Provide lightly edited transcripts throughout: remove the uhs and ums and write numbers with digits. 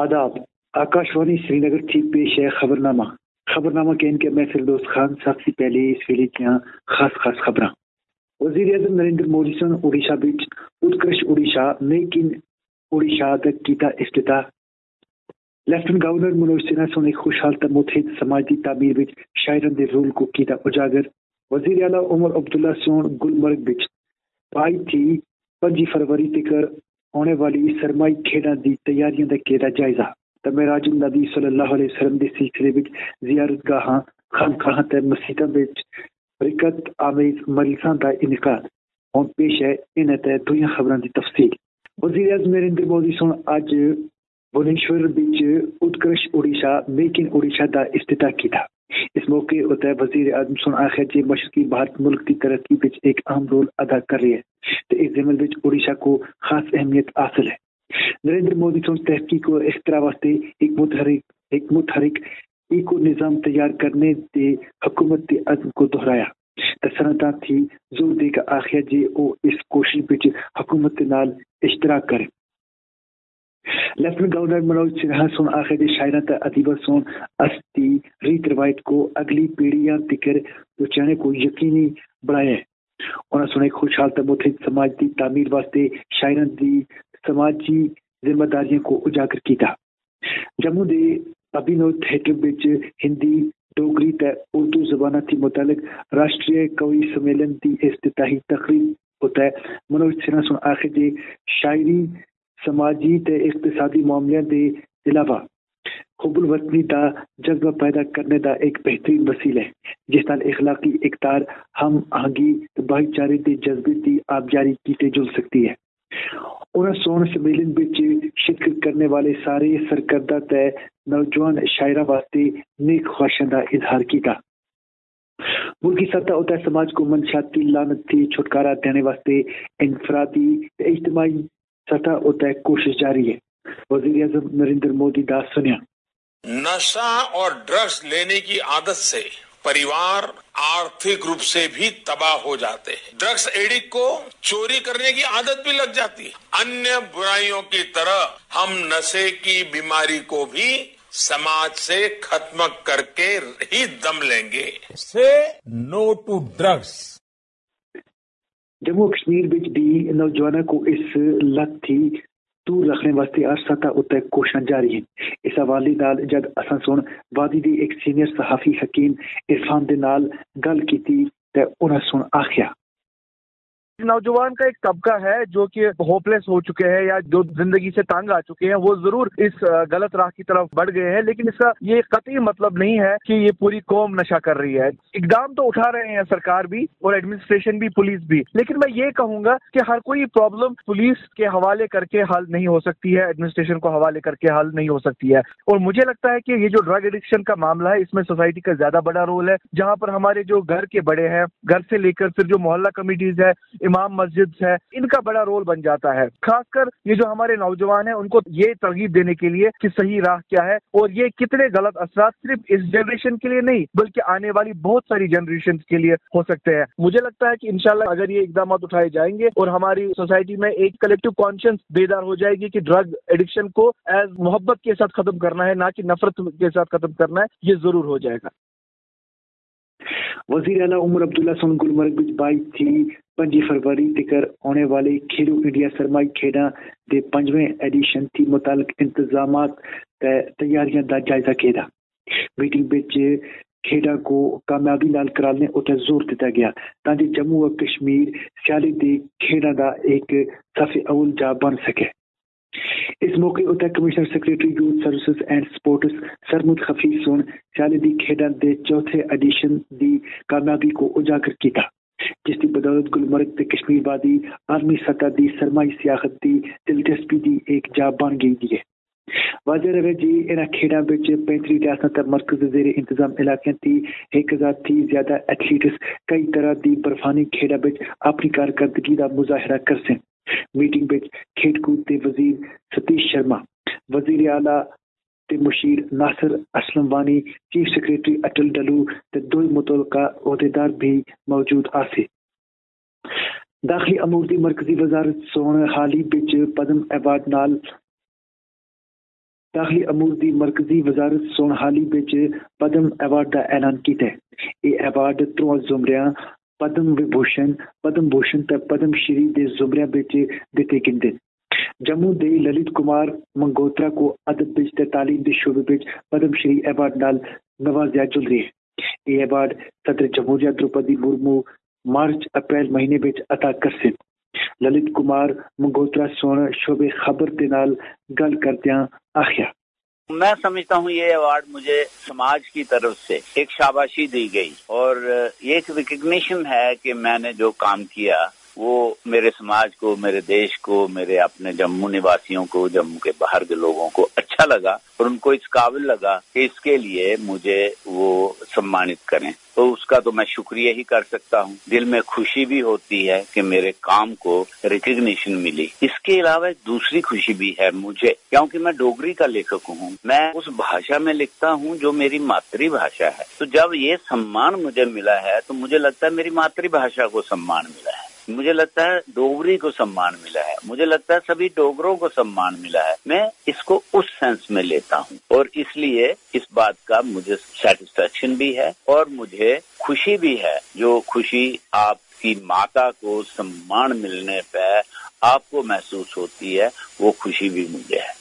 आदाब। आकाशवाणी श्रीनगर थी पेश है खबरनामा के इनके मैं फिरदौस खान। सबसे पहले इस वेले की खास खबर। वजीर आजम नरेंद्र मोदी सन ओडिशा बिच उत्कृष्ट ओडिशा मेक इन ओडिशा तक कीता इफ्तिताह। लेफ्टिनेंट गवर्नर मनोज सिन्हा सन एक खुशहाल ते मुतहद समाजी तामीर बिच शायरन दे रोल को कीता उजागर। वजीर आला उमर अब्दुल्ला सन गुलमर्ग बिच पाई थी 5 फरवरी तक होने वाली सरमाई खेडा की तैयारियों का किया जायजा। तमेराजुल नबी सल्लल्लाहु अलैहि वसल्लम के सिलसिले में जियारतगाह खानकाह ते मस्जिदां विच बरकत आमेज मजलिसां का इनकाद। और पेश है इन ते दुनिया खबरों की तफसील। वज़ीर आज़म नरेंद्र मोदी सुन आज भुवनेश्वर बिच उत्कृष्ट ओडिशा मेक इन ओडिशा का इफ्तिताह किया। इस मौके उत्ते वज़ीर आज़म सुन आखिर जे मशरकी भारत मुल्क की तरक्की बिच एक अहम रोल अदा कर रही है तो इस जमल बिच ओडिशा को खास अहमियत हासिल है। नरेंद्र मोदी सुन तहकीक और इख्तिरा वास्ते एक मुतहरिक इको निज़ाम तैयार करने के हुकूमत के अज़्म को दोहराया। सनता थी जोर देकर आखिर जे ओ इस कोशिश बिच हुकूमत के नाल इश्तराक करें। लेफ्टिनेंट गवर्नर मनोज सिन्हा सुन आखिर जे शायरा ते अदीबा सुन अस्ती रीत रवायत को अगली पीढ़ियां तिकर पहुंचाने को यकीनी बनाया। उन्होंने सुन एक खुशहाल ते मुतहद समाज की तामीर वास्ते शायरा की समाजी जिम्मेदारियों को उजागर किया। जम्मू के अभिनव थिएटर बिच हिंदी डोगरी ते उर्दू जबाना के मुतालिक राष्ट्रीय कवि सम्मेलन की इफ्तिताही तकरीब होता है। मनोज सिन्हा सुन आखिर जे शायरी समाजी ते इक्तिसादी मामलों के अलावा हुब्बुल वतनी का जज्बा पैदा करने का एक बेहतरीन वसीला है जिस नाल इखलाकी इकतार हम आहंगी भाईचारे के जज्बे की आबजारी की जुल सकती है। उन्हें सोन सम्मेलन बिच शिरकत करने वाले सारे सरकर्दा ते नौजवान शायरा वास्ते नेक ख्वाहिशां का इजहार किया। मुल्की सतह उतर समाज को मनशियाती लानत थी छुटकारा देने वास्ते इनफरादी इज्तिमाई सतह उतर कोशिश जारी है। वज़ीर आज़म नरेंद्र मोदी दा सुनिया। नशा और ड्रग्स लेने की आदत से परिवार आर्थिक रूप से भी तबाह हो जाते हैं। ड्रग्स एडिक्ट को चोरी करने की आदत भी लग जाती है। अन्य बुराइयों की तरह हम नशे की बीमारी को भी समाज से खत्म करके ही दम लेंगे। Say no to drugs. Jammu Kashmir बिच भी नौजवानों को इस लत थी दूर रखने वास्ते अरसा उत्ते कोशिशां जारी हैं। इस हवाले नाल जद असां सुन वादी दी एक सीनियर सहाफी हकीम इरफान दे नाल गल कीती ते उन्हां सुन आखिया नौजवान का एक तबका है जो कि होपलेस हो चुके हैं या जो जिंदगी से तंग आ चुके हैं, वो जरूर इस गलत राह की तरफ बढ़ गए हैं, लेकिन इसका ये कतई मतलब नहीं है कि ये पूरी कौम नशा कर रही है। इकदाम तो उठा रहे हैं सरकार भी और एडमिनिस्ट्रेशन भी, पुलिस भी, लेकिन मैं ये कहूंगा कि हर कोई प्रॉब्लम पुलिस के हवाले करके हल नहीं हो सकती है, एडमिनिस्ट्रेशन को हवाले करके हल नहीं हो सकती है। और मुझे लगता है कि ये जो ड्रग एडिक्शन का मामला है इसमें सोसाइटी का ज्यादा बड़ा रोल है, जहां पर हमारे जो घर के बड़े हैं, घर से लेकर फिर जो मोहल्ला कमिटीज है, इमाम मस्जिद है, इनका बड़ा रोल बन जाता है। खासकर ये जो हमारे नौजवान हैं उनको ये तरगीब देने के लिए कि सही राह क्या है और ये कितने गलत असरात सिर्फ इस जनरेशन के लिए नहीं बल्कि आने वाली बहुत सारी जनरेशन के लिए हो सकते हैं। मुझे लगता है कि इंशाल्लाह अगर ये इकदाम उठाए जाएंगे और हमारी सोसाइटी में एक कलेक्टिव कॉन्शियस बेदार हो जाएगी कि ड्रग एडिक्शन को एज मोहब्बत के साथ खत्म करना है, ना कि नफरत के साथ खत्म करना है, ये जरूर हो जाएगा। वज़ीर आला उमर अब्दुल्ला सन गुलमर्ग बिच 22 थी 5 फरवरी तक होने वाले खेलो इंडिया सरमाई खेडा के 5वें एडिशन की मुतालिक इंतजामात तैयारियां का जायजा किया। मीटिंग बिच खेडा को कामयाबी नाल कराने उते जोर दिता गया ताकि जम्मू और कश्मीर सियाले के खेडा का एक सफ़े अव्वल जा बन सके। इस मौके उत्तर commissioner secretary youth services and sports Sarmad खफीफ सोन सियाले दी खेडा के चौथे एडिशन की कामयाबी को उजागर किया, जिसकी बदौलत गुलमर्ग ते कश्मीर वादी आलमी सतह की सरमाई सियासत की दिलचस्पी की एक जा बन गई है। वाज़ेह रहे जी इन खेडा बिच 35 रियासत मरकज जेर इंतजाम इलाके की 1000 थी ज्यादा एथलीट्स कई तरह की बर्फानी खेडा बिच अपनी कारकर्दगी का मुजाहरा कर सन। मीटिंग बिच खेड कूद के वजीर सतीश शर्मा, वजीर आला ते मुशीर नासिर असलम वानी, चीफ सेक्रेटरी अटल डलू ते दो मुतलका अहदेदार भी मौजूद आसे। दाखिली अमूर दी मरकजी वजारत सोन हाल ही बिच पद्म अवार्ड नाल داخلی امور دی مرکزی وزارت سون حالی بچ پدم ایوارڈ دا اعلان کیتا ہے۔ یہ ایوارڈ 3 زمریاں پدم بھوشن تے پدم شری دے زمریاں بچ دتے گندے۔ جموں دے للت کمار منگوترا کو ادب بچ تے تعلیم دے شعبے بچ پدم شری ایوارڈ نال نوازیا جل رہی ہے۔ یہ ایوارڈ صدر جمہوریہ دروپدی مرمو مارچ اپریل مہینے بچ عطا کرسن۔ للت کمار منگوترا سون شعبے خبر دے نال گل کردیاں آخیا، میں سمجھتا ہوں یہ ایوارڈ مجھے سماج کی طرف سے ایک شاباشی دی گئی اور یہ ایک ریکگنیشن ہے کہ میں نے جو کام کیا وہ میرے سماج کو، میرے دیش کو، میرے اپنے جموں نواسیوں کو، جموں کے باہر کے لوگوں کو اچھا لگا اور ان کو اس قابل لگا کہ اس کے لیے مجھے وہ سمانت کریں، تو اس کا تو میں شکریہ ہی کر سکتا ہوں۔ دل میں خوشی بھی ہوتی ہے کہ میرے کام کو ریکگنیشن ملی۔ اس کے علاوہ ایک دوسری خوشی بھی ہے مجھے، کیونکہ میں ڈوگری کا لیکھک ہوں، میں اس بھاشا میں لکھتا ہوں جو میری ماتری بھاشا ہے، تو جب یہ سمان مجھے ملا ہے تو مجھے لگتا ہے میری ماتری بھاشا کو سمان ملا ہے، مجھے لگتا ہے ڈوگری کو سمان ملا ہے، مجھے لگتا ہے سبھی ڈوگروں کو سمان ملا ہے۔ میں اس کو اس سینس میں لیتا ہوں اور اس لیے اس بات کا مجھے سیٹسفیکشن بھی ہے اور مجھے خوشی بھی ہے۔ جو خوشی آپ کی ماتا کو سمان ملنے پہ آپ کو محسوس ہوتی ہے، وہ خوشی بھی مجھے ہے۔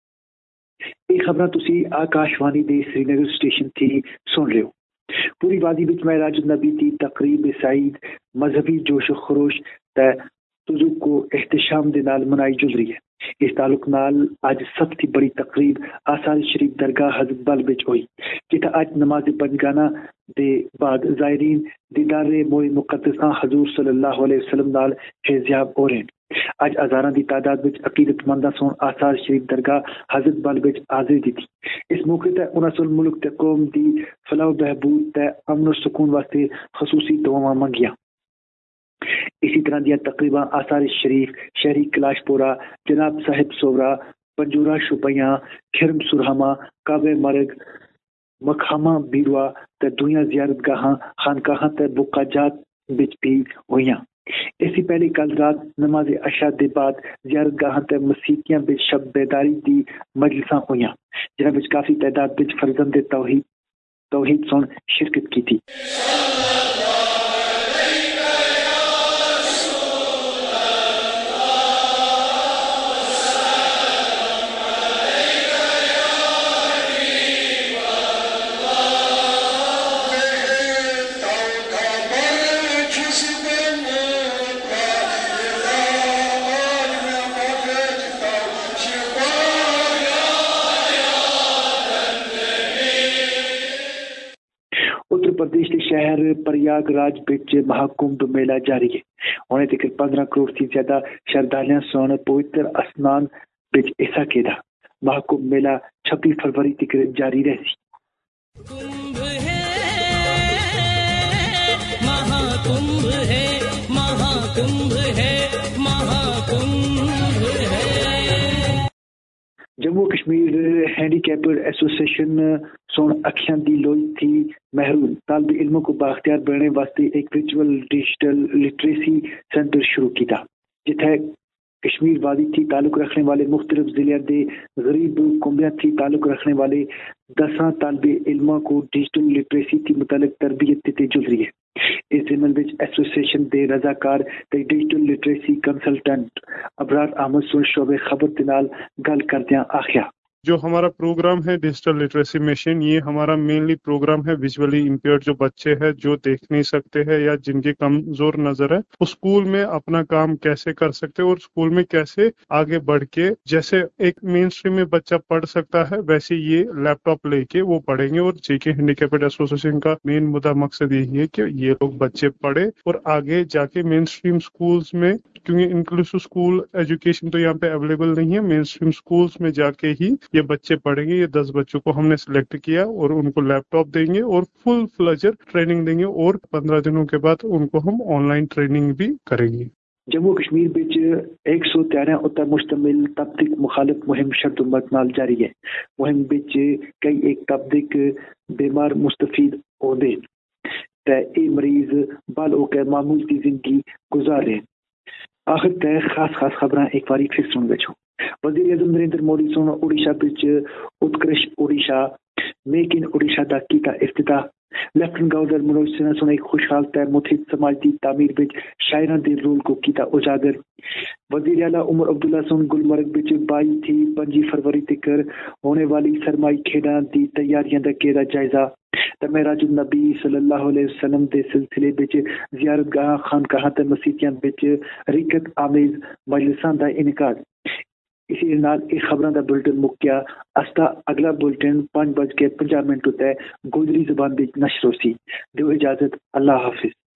یہ خبر تسی آکاشوانی دے سری نگر اسٹیشن تھی سن رہے ہو۔ پوری وادی وچ معراج النبی دی تقریب سعید مذہبی جوش و خروش تے تذوق کو احتشام دے نال منائی جل رہی ہے۔ اس تعلق نال اج سب تھی بڑی تقریب آثار شریف درگاہ حضرت بل وچ ہوئی، جتھے اج نماز پنجگانہ دے بعد زائرین دیدار موئے مقدساں حضور صلی اللہ علیہ وسلم نال فیضیاب ہو رہے ہیں۔ اج ہزاراں دی تعداد وچ عقیدت منداں سون آثار شریف درگاہ حضرت بل وچ حاضری دتی۔ اس موقع تے انہاں سون ملک تے قوم دی فلاح و بہبود تے امن و سکون واسطے خصوصی دعاواں منگیاں۔ اسی طرح دیا تقریباں آثار شریف شہری کلاش پورا، جناب صاحب سورا، پنجورا شپیاں، کھرم سرہما، کعبہ مرگ، مکھاما بیروا تے دنیا زیارت گاہاں خانقاہاں تے بقا جات وچ بھی ہوئیاں۔ اسی پہلے کل رات نماز عشاء دے بعد زیارت گاہاں تے مسیتیاں وچ شب بیداری دی مجلساں ہوئیاں، جنہاں وچ کافی تعداد وچ فرزند توحید سن شرکت کی تھی۔ اتر پردیش کے شہر پریاگ راج بچ مہاکمبھ میلہ جاری ہے۔ ہونے تک 15 کروڑ سے زیادہ شردھالیاں سون پوتر اسنان بچ حصہ کیدا۔ مہاکمبھ میلہ 26 فروری تک جاری رہسی۔ Jammu Kashmir handicapped association سون اکھیاں دی لوئی تھی محروم طالب علموں کو بااختیار بنانے واسطے ایک ورچوئل ڈیجیٹل لٹریسی سینٹر شروع کیتا، جتھے کشمیر وادی تھی تعلق رکھنے والے مختلف ضلع دے غریب کنبیاں تھی تعلق رکھنے والے 10 طالب علموں کو ڈیجیٹل لٹریسی کی متعلق تربیت دیتی جل رہی ہے۔ اس ضمن وچ ایسوسیشن دے رضاکار تے digital literacy consultant Abrar Ahmed سن شعبے خبر دے نال گل کردیاں آخیا، جو ہمارا پروگرام ہے ڈیجیٹل لٹریسی مشن، یہ ہمارا مینلی پروگرام ہے ویژولی امپیئرڈ جو بچے ہیں جو دیکھ نہیں سکتے ہیں یا جن کی کمزور نظر ہے، وہ اسکول میں اپنا کام کیسے کر سکتے اور اسکول میں کیسے آگے بڑھ کے جیسے ایک مین اسٹریم میں بچہ پڑھ سکتا ہے ویسے یہ لیپ ٹاپ لے کے وہ پڑھیں گے۔ اور جے کے ہینڈیکیپڈ ایسوسیشن کا مین مقصد یہی ہے کہ یہ لوگ بچے پڑھے اور آگے جا کے مین اسٹریم اسکولس میں، کیونکہ انکلوسو اسکول ایجوکیشن تو یہاں پہ اویلیبل نہیں ہے، مین اسٹریم اسکولس میں جا کے ہی یہ بچے پڑھیں گے۔ یہ 10 بچوں کو ہم نے سلیکٹ کیا اور ان کو لیپ ٹاپ دیں گے اور فل فلیجر ٹریننگ دیں گے اور 15 دنوں کے بعد ان کو ہم آن لائن ٹریننگ بھی کریں گے۔ جموں کشمیر بچ 113 اتر مشتمل تبدیق مخالف مہم شرط امت نال جاری ہے۔ مہم بچ کئی ایک تبدیق بیمار مستفید ہوندے تے اے مریض بال ہو کے معمول کی زندگی گزار رہے۔ آخر تے خاص خبراں ایک باری پھر سن وچو۔ وزیر اعظم نریندر مودی سن اوڈیشہ بچ اتکرش اوڈیشہ میک ان اوڈیشہ دا کیتا افتتاح لیفٹنٹ گورنر منوج سنہا سن ایک خوشحال تے متحد سماجی تعمیر بچ شاعران دے رول کو کیتا اجاگر وزیر اعلیٰ عمر عبداللہ سن گلمرگ بچ 22 تھی 25 فروری تک ہونے والی سرمائی کھیڈاں دی تیاریاں دا کیتا جائزہ تے معراج النبی صلی اللہ علیہ وسلم دے سلسلے بچ زیارت گاہ خانقاہ تے مسیتیاں بچ ریکت آمیز مجلساں دا انعقاد اسی نال ایک خبراں دا بلٹن مکیا استا اگلا بلٹن 5:50 تے گوجری زبان وچ نشر ہوسی دیو اجازت اللہ حافظ